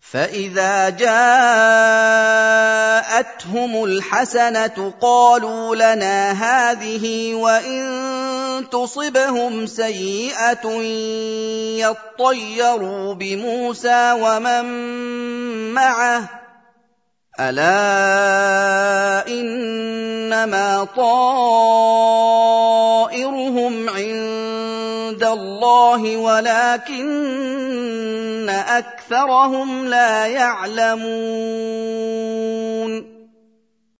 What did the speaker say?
فإذا جاءتهم الحسنة قالوا لنا هذه وإن تصبهم سيئة يطيروا بموسى ومن معه ألا إنما طائرهم عند الله ولكن أكثرهم لا يعلمون